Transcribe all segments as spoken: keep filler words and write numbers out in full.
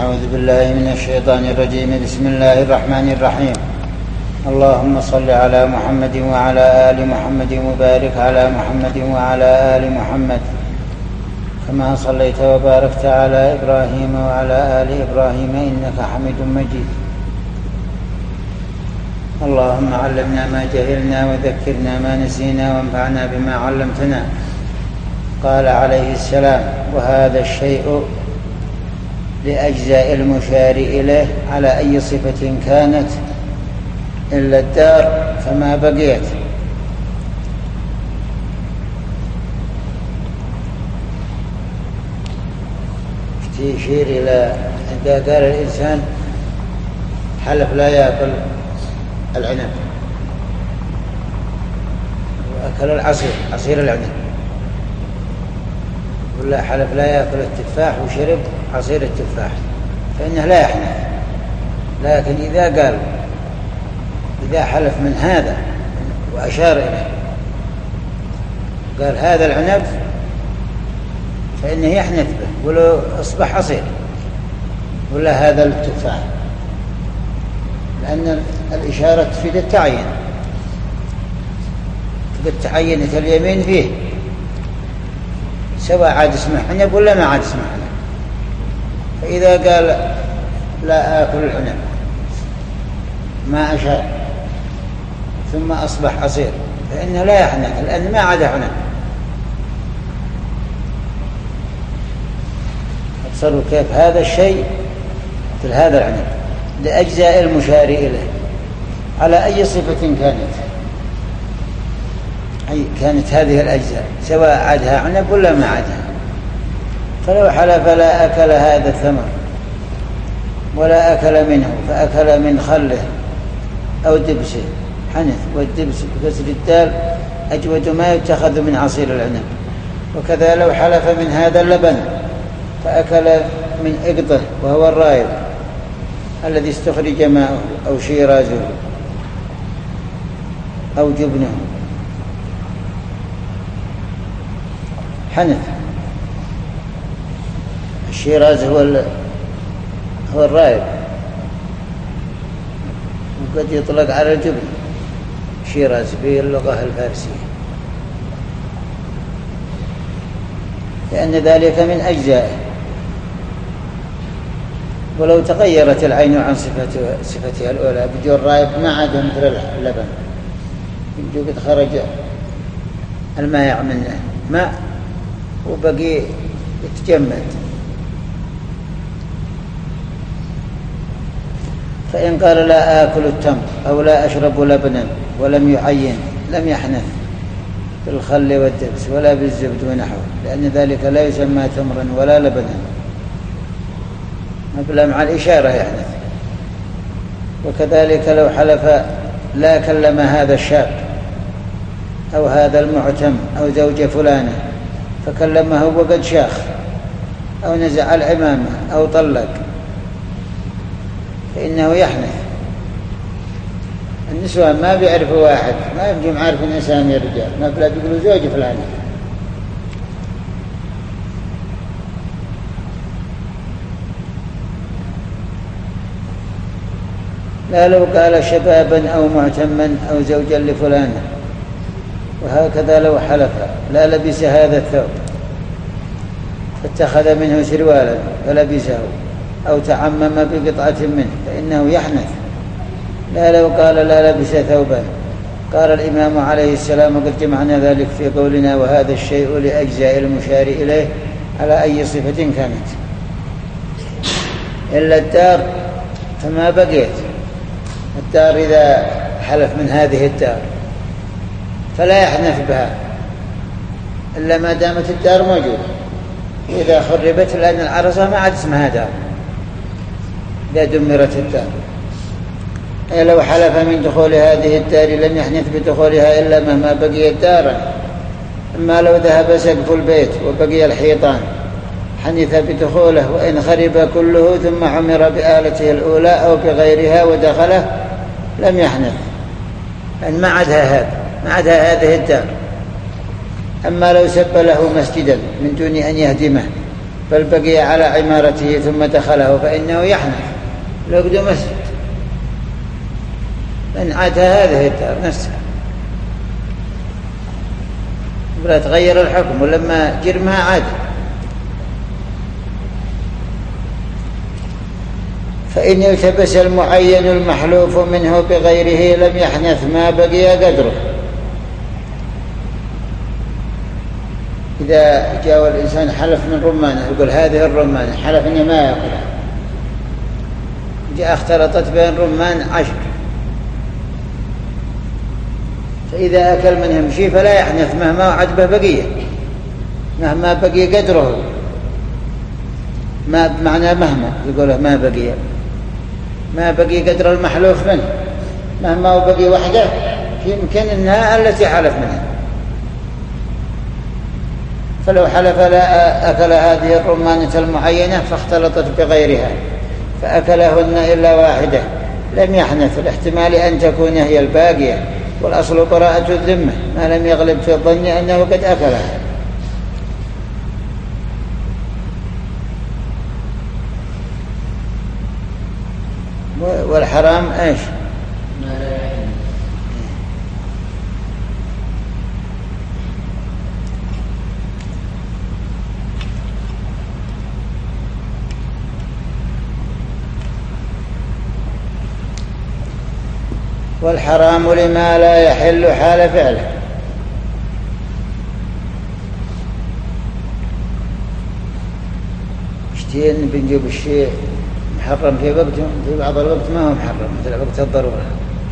أعوذ بالله من الشيطان الرجيم. بسم الله الرحمن الرحيم. اللهم صل على محمد وعلى آل محمد وبارك على محمد وعلى آل محمد كما صليت وباركت على إبراهيم وعلى آل إبراهيم إنك حميد مجيد. اللهم علمنا ما جهلنا وذكرنا ما نسينا وانفعنا بما علمتنا. قال عليه السلام: وهذا الشيء لأجزاء المشار إليه على أي صفة كانت إلا الدار فما بقيت. يشير إلى إذا قال الإنسان حلف لا يأكل العنب وأكل العصير عصير العنب، ولا حلف لا يأكل التفاح وشرب عصير التفاح فإنه لا يحنث. لكن إذا قال إذا حلف من هذا وأشار إليه قال هذا العنب فإنه يحنث به ولو أصبح عصير، ولا هذا التفاح، لأن الإشارة تفيد التعيين، تفيد تعيين اليمين فيه سواء عاد اسمه عنب ولا ما عاد اسمه عنب. فإذا قال لا آكل العنب ما أشاء ثم أصبح عصير فإنه لا يحنث لأن ما عاد عنب. أبصروا كيف هذا الشيء مثل هذا العنب لأجزاء المشار إليه على أي صفة كانت، أي كانت هذه الأجزاء سواء عادها عنب ولا ما عادها. فلو حلف لا أكل هذا الثمر ولا أكل منه فأكل من خله أو دبسه حنث، والدبس بكسر الدال أجود ما يتخذ من عصير العنب. وكذا لو حلف من هذا اللبن فأكل من إقطه وهو الرايب الذي استخرج ماءه أو شيرازه أو جبنه حنث. الشيراز هو هو الرايب، وقد يطلق على الجبن شيراز باللغة الفارسية، لأن ذلك من أجزائه. ولو تغيرت العين عن صفته صفتها الأولى بجو الرايب ما عاد مثل اللبن، بجو قد خرج الماء منه ماء وبقي يتجمد. فإن قال لا آكل التمر أو لا أشرب لبنا ولم يعين لم يحنث بالخل والدبس ولا بالزبد ونحوه، لأن ذلك لا يسمى تمرا ولا لبنا، بل مع الإشارة يحنث. وكذلك لو حلف لا كلم هذا الشاب أو هذا المعتم أو زوج فلانة فكلمه وقد شاخ أو نزع العمامة أو طلق فإنه يحنث. النسوان ما بيعرفوا واحد، ما يبقوا عارفين أسامي الرجال، ما بلا بيقولوا زوج فلانة. لا لو قال شبابا أو معتما أو زوجا لفلانة. وهكذا لو حلف لا لبس هذا الثوب فاتخذ منه سروالا فلبسه أو تعمم بقطعة منه فإنه يحنث. لا لو قال لا لبس ثوبا. قال الإمام عليه السلام وقد جمعنا ذلك في قولنا وهذا الشيء لأجزاء المشار إليه على أي صفة كانت إلا الدار فما بقيت. الدار إذا حلف من هذه الدار فلا يحنث بها إلا ما دامت الدار موجودة، وإذا خربت لأن العرصة ما عاد اسمها دار إذا دمرت الدار. أي لو حلف من دخول هذه الدار لم يحنث بدخولها إلا مهما بقيت دارا. أما لو ذهب سقف البيت وبقي الحيطان حنث بدخوله، وإن خرب كله ثم عمر بآلته الأولى أو بغيرها ودخله لم يحنث، لأن ما عادها هذا ما عادها هذه الدار. أما لو سب له مسجدا من دون أن يهدمه بل بقي على عمارته ثم دخله فإنه يحنث لو قد مسجد إن عاد هذه الدار نفسها ولا تغير الحكم ولما جرمها عاد. فإن التبس المعين المحلوف منه بغيره لم يحنث ما بقي قدره. إذا جاء الإنسان حلف من رمانه يقول هذه الرمانة حلف إني ما يأكلها، جاء اختلطت بين رمان عشر، فإذا أكل منهم شيء فلا يحنث مهما عجبه بقية، مهما بقي قدره، ما بمعنى مهما يقوله ما بقي ما بقي قدر المحلوف منه، مهما وبقي وحده يمكن إنها التي حلف منها. فلو حلف لا أكل هذه الرمانة المعينة فاختلطت بغيرها فأكلهن إلا واحدة لم يحنث، الاحتمال أن تكون هي الباقية، والأصل براءة الذمة ما لم يغلب في الظن أنه قد أكلها. والحرام ايش؟ ما لا يحل. والحرام لما لا يحل حال فعله. اشتين بنجيب الشيء محرم في وقت، في بعض الوقت ما هو محرم مثل وقت الضرورة،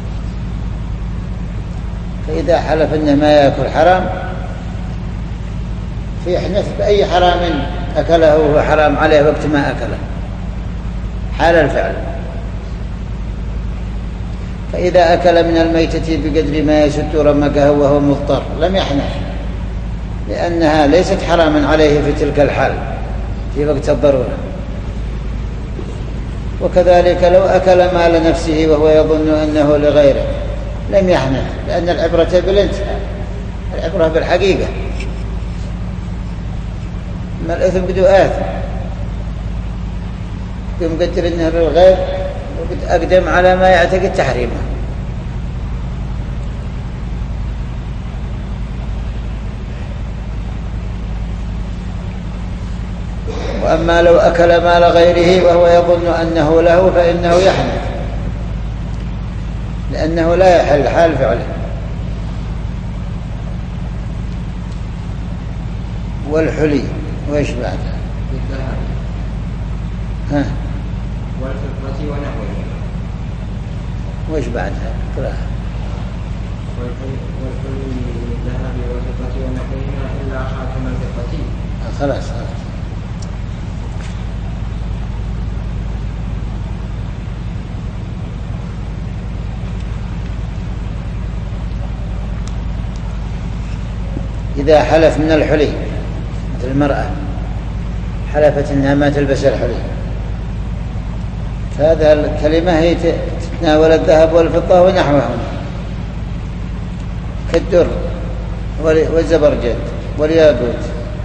فإذا حلف إنه ما يأكل حرام فيحنث بأي حرام أكله وهو حرام عليه وقت ما أكله حال الفعل. فإذا أكل من الميتة بقدر ما يسد رمقه وهو مضطر لم يحنث، لأنها ليست حراما عليه في تلك الحال في وقت الضرورة. وكذلك لو أكل مال نفسه وهو يظن أنه لغيره لم يحنث، لأن العبرة بالانتهاء، العبرة بالحقيقة، ما الإثم بدو آثم يمقدر أنه للغير وقد أقدم على ما يعتقد تحريمه. وأما لو أكل مال غيره وهو يظن أنه له فإنه يحنث، لأنه لا يحل حال فعله. والحلي وإيش بعدها؟ ها والفضة ونحوها. وإيش بعدها؟ قراها. والحلي للذهب والفضة ونحوها إلا خاتم الفضة. خلاص خلاص. إذا حلف من الحلي مثل المرأة حلفت إنها ما تلبس الحلي، فهذا الكلمة هي تتناول الذهب والفضة ونحوهم كالدر والزبرجد والياقوت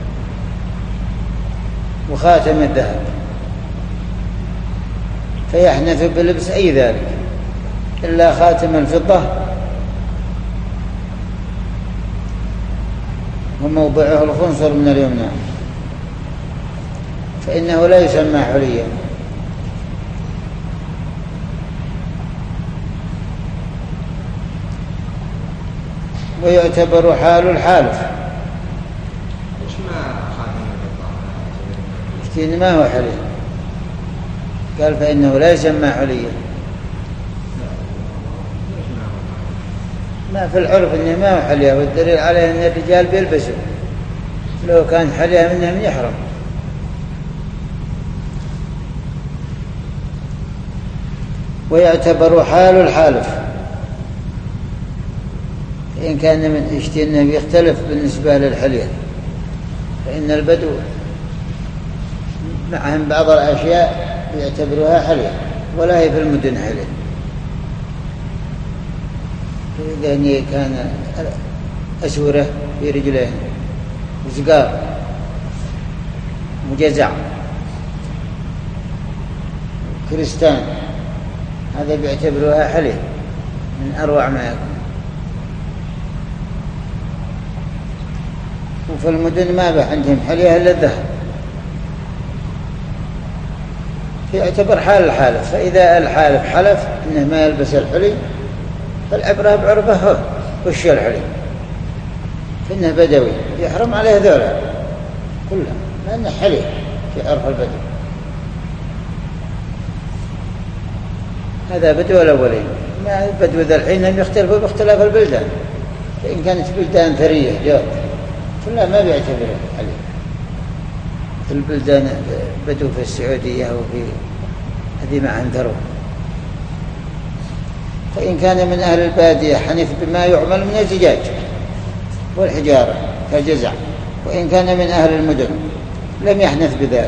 وخاتم الذهب، فيحنث بلبس أي ذلك إلا خاتم الفضة وموضعه الخنصر من اليمنى، فإنه لا يسمى حليا. ويعتبر حال الحالف. وش ما خاتم الفضة؟ ما هو حلي، قال فإنه لا يسمى حليا. ما في العرف إنه ما هو حلية، والدليل عليه أن الرجال بيلبسوا، لو كان حلية منهم يحرم. ويعتبر حال الحالف إن كان من اشتينه بيختلف بالنسبة للحلية، فإن البدو معهم بعض الأشياء يعتبروها حلية ولا هي في المدن حلية. لأن كان أسورة في رجلين وزقار مجزع كريستان، هذا بيعتبروها حلي من أروع ما يكون. وفي المدن ما به عندهم حليها إلا الذهب، يعتبر حال الحالف. فإذا الحالف حلف إنه ما يلبس الحلي فالعبرة بعرفه هو وش الحلي، فإنه بدوي يحرم عليه ذولا كلها لأنه حلي في عرف البدو. هذا بدو الأولين. ما البدو ذا الحين هم يختلفوا باختلاف البلدان، فإن كانت بلدان ثرية جاد كلها ما بيعتبره حلي. في البلدان بدو في السعودية وفي هذه ما عنذروا. فإن كان من أهل البادية حنث بما يعمل من الزجاج والحجارة كالجزع، وإن كان من أهل المدن لم يحنث بذلك.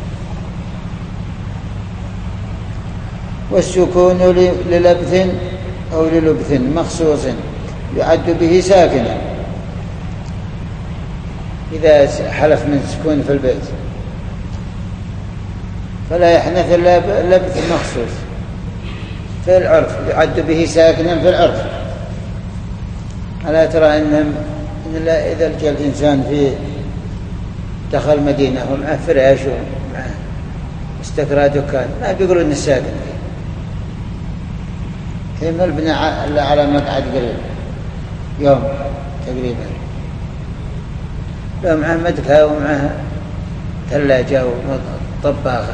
والسكون للبث أو للبث مخصوص يعد به ساكنا، إذا حلف من سكون في البيت فلا يحنث إلا لبث مخصوص في العرف، يعد به ساكنا في العرف. ألا ترى إن إذا لقى الإنسان في دخل مدينة ومعه فراش ومعه استكرى دكان ما بيقولوا إنه ساكن فيه، هي من البناء إلا على مقعد قريب يوم تقريبا، لو معه مدكة ومعه ثلاجة وطباخة.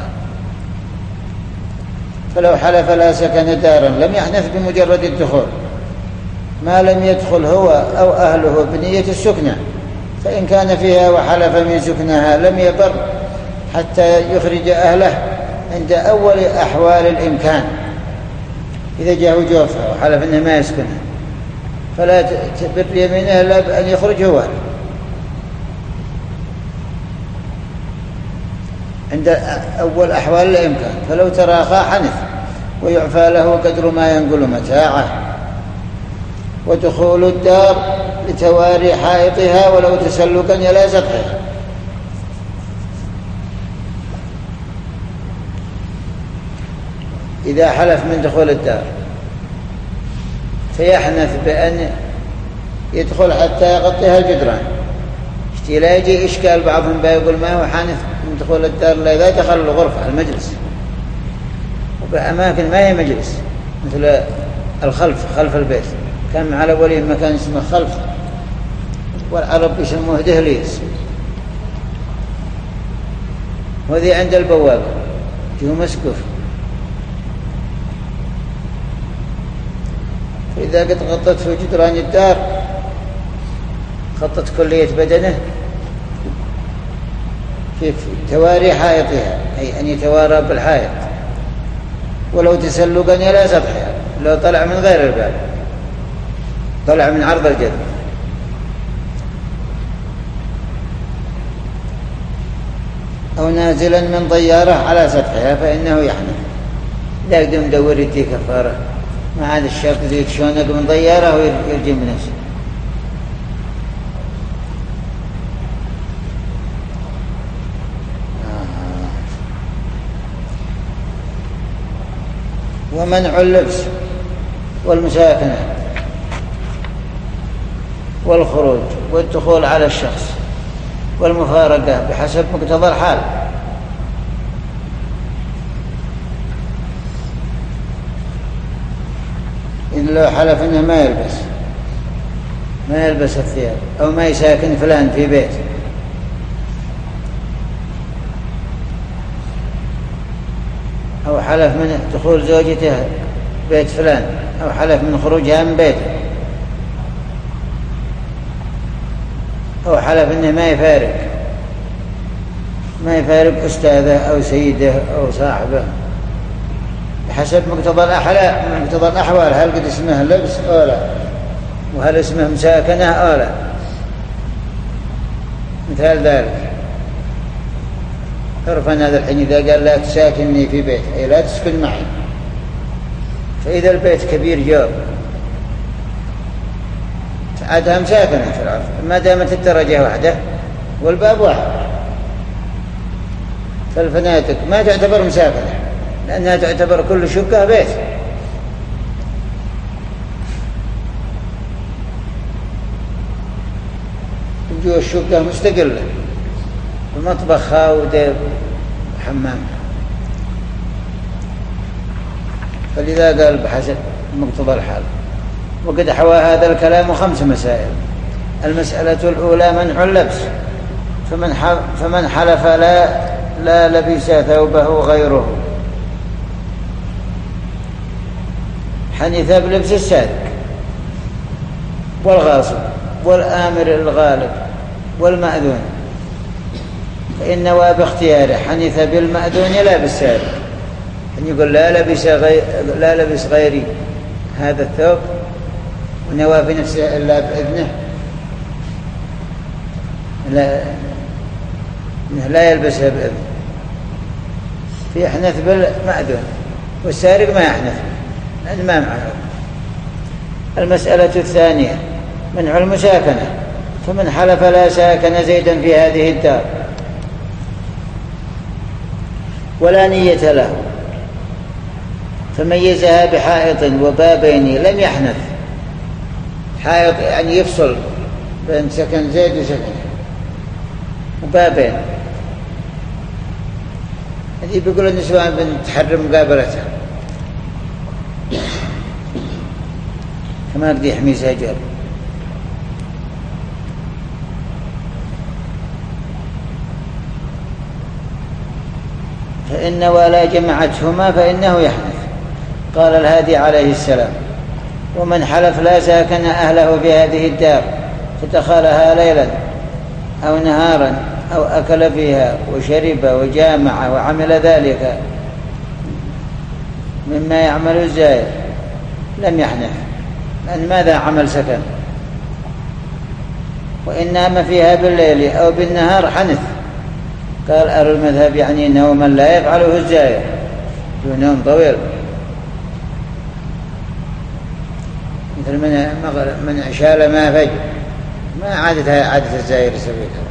فلو حلف لا سكن دارا لم يحنث بمجرد الدخول ما لم يدخل هو أو أهله بنية السكنة، فإن كان فيها وحلف من سكنها لم يبر حتى يخرج أهله عند أول أحوال الإمكان. إذا جاءه جوفها وحلف أنه ما يسكنها فلا تبر يمينه إلا بأن يخرج هو عند أول أحوال الإمكان. فلو تراخى حنث ويعفى له قدر ما ينقل متاعه. ودخول الدار لتواري حائطها ولو تسلكا إلى سطحها، إذا حلف من دخول الدار فيحنث بأن يدخل حتى يغطيها الجدران. لا يجي إشكال بعضهم بيقول ما هو حانث من دخول الدار لا إذا دخل الغرفة المجلس، وبأماكن ما هي مجلس مثل الخلف خلف البيت، كان على ولي مكان اسمه خلف والعرب يسموه دهليز، وذي عند البواب فيه مسقف. فإذا قد غطت في جدران الدار خطت كلية بدنه في تواري حائطها، أي أن يتوارى بالحائط، ولو تسلقا إلى سطحها، لو طلع من غير الباب طلع من عرض الجدر. أو نازلا من طيارة على سطحها فإنه يحنث. لا يقدم دور يدي كفارة، ما عاد الشرط ذي تشونك من طيارة ويرجي من نفسه. ومنع اللبس والمساكنة والخروج والدخول على الشخص والمفارقة بحسب مقتضى الحال. إن لو حلف أنه ما يلبس ما يلبس الثياب أو ما يساكن فلان في بيت أو حلف من دخول زوجته بيت فلان أو حلف من خروجها من بيته أو حلف أنه ما يفارق ما يفارق أستاذه أو سيده أو صاحبه بحسب مقتضى الأحوال مقتضى الأحوال، هل قد اسمه لبس أو لا، وهل اسمه مساكنة أو لا. مثال ذلك عرفا هذا الحين إذا قال لا تساكنني في بيت أي لا تسكن معي، فإذا البيت كبير جاب عادها مساكنة في العرف ما دامت الدرجة واحدة والباب واحد، فالفنادق ما تعتبر مساكنة لأنها تعتبر كل شقة بيت. تجوا الشقة مستقلة بمطبخها ودير وحمام. فلذا قال بحسب مقتضى الحال. وقد حوى هذا الكلام خمس مسائل. المسألة الأولى منع اللبس، فمن فمن حلف لا لا لبس ثوبه غيره حنث بلبس السارق والغاصب والآمر الغالب والمأذون، فإن نوى باختياره حنث بالمأذون لا بالسارق. أن يقول لا لبس غير لا لبس غيري هذا الثوب ونوى بنفسه إلا بإذنه لا لا يلبسها بإذنه، في حنث بالمأذون، والسارق ما يحنث لأن ما معه. المسألة الثانية منع المساكنة، فمن حلف لا ساكن زيدا في هذه الدار ولا نية له فميزها بحائط وبابين لم يحنث. حائط يعني يفصل بين سكن زيد وسكن، وبابين هذه بيقول النسوان بنتحرم مقابلتها كما قد يحمي سجل. فإن ولا جمعتهما فإنه يحنث. قال الهادي عليه السلام: ومن حلف لا ساكن أهله في هذه الدار فدخلها ليلا أو نهارا أو أكل فيها وشرب وجامع وعمل ذلك مما يعمل الزائر لم يحنث، لأن ماذا عمل سكن؟ وإن نام فيها بالليل أو بالنهار حنث. قال أهل المذهب يعني نوما لا يفعله الزائر، نوم طويل مثل من من شال ما فجر، ما عادتها عادة الزائر سبيلها.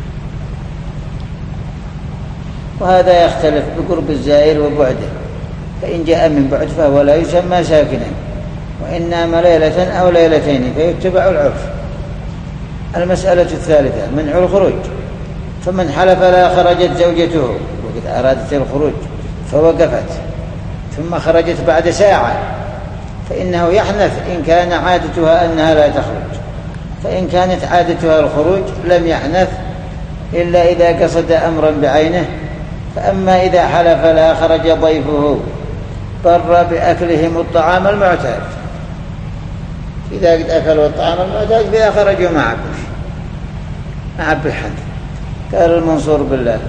وهذا يختلف بقرب الزائر وبعده، فإن جاء من بعد فهو لا يسمى ساكنا، وإن نام ليلة أو ليلتين فيتبع العرف. المسألة الثالثة منع الخروج، فمن حلف لا خرجت زوجته وقد أرادت الخروج فوقفت ثم خرجت بعد ساعة فإنه يحنث إن كان عادتها أنها لا تخرج، فإن كانت عادتها الخروج لم يحنث إلا إذا قصد أمرا بعينه. فأما إذا حلف لا خرج ضيفه بر بأكلهم الطعام المعتاد، إذا قد أكلوا الطعام المعتاد فإذا خرجوا ما عبش ما عب الحنث. قال المنصور بالله: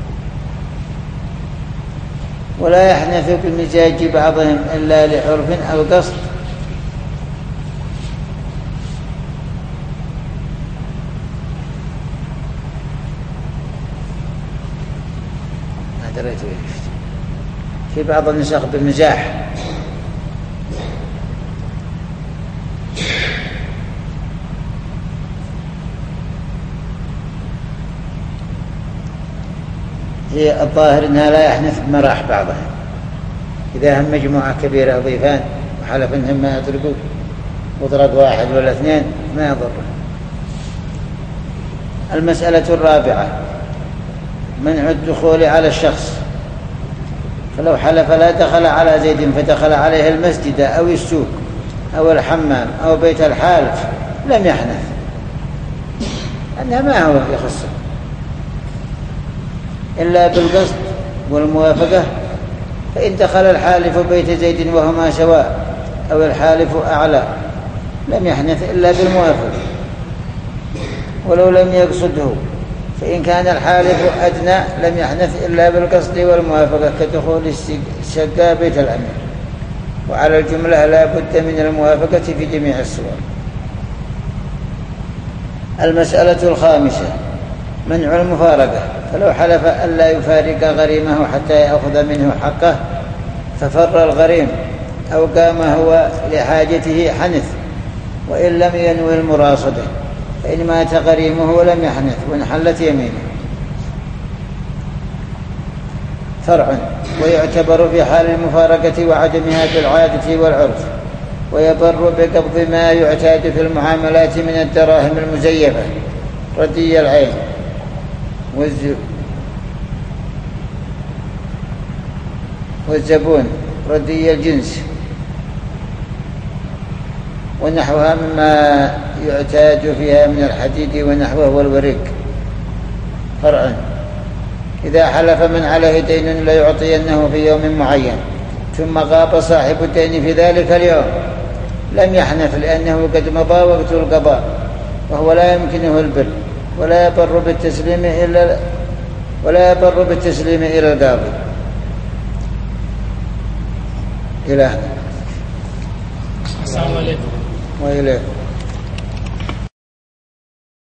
ولا يحنث بمزاج بعضهم إلا لعرف أو قصد. ما دريت وين في بعض النسخ بالمزاح. هي الظاهر أنها لا يحنث بمراح بعضها، إذا هم مجموعة كبيرة ضيفان وحلف أنهم ما يطرقوا وطرق واحد ولا اثنين ما يضر. المسألة الرابعة منع الدخول على الشخص، فلو حلف لا دخل على زيد فدخل عليه المسجد أو السوق أو الحمام أو بيت الحالف لم يحنث، أنها ما هو يخصه إلا بالقصد والموافقة. فإن دخل الحالف بيت زيد وهما سواء أو الحالف أعلى لم يحنث إلا بالموافقة ولو لم يقصده. فإن كان الحالف أدنى لم يحنث إلا بالقصد والموافقة كدخول الشقة بيت الأمير. وعلى الجملة لا بد من الموافقة في جميع الصور. المسألة الخامسة منع المفارقة، فلو حلف ألا يفارق غريمه حتى يأخذ منه حقه ففر الغريم أو قام هو لحاجته حنث، وإن لم ينوي المراصدة فإن مات غريمه لم يحنث وانحلت يمينه. فرع. ويعتبر في حال المفارقة وعدمها في العادة والعرف. ويبر بقبض ما يعتاد في المعاملات من الدراهم المزيفة ردي العين والزبون ردي الجنس ونحوها مما يعتاد فيها من الحديد ونحوه والورق. فرع. إذا حلف من عليه دين ليعطينه في يوم معين ثم غاب صاحب الدين في ذلك اليوم لم يحنث لأنه قد مضى وقت القضاء وهو لا يمكنه البر ولا يبر بالتسليم إلا ولا يبر بالتسليم إلى القاضي. إلى السلام عليكم. وإليكم.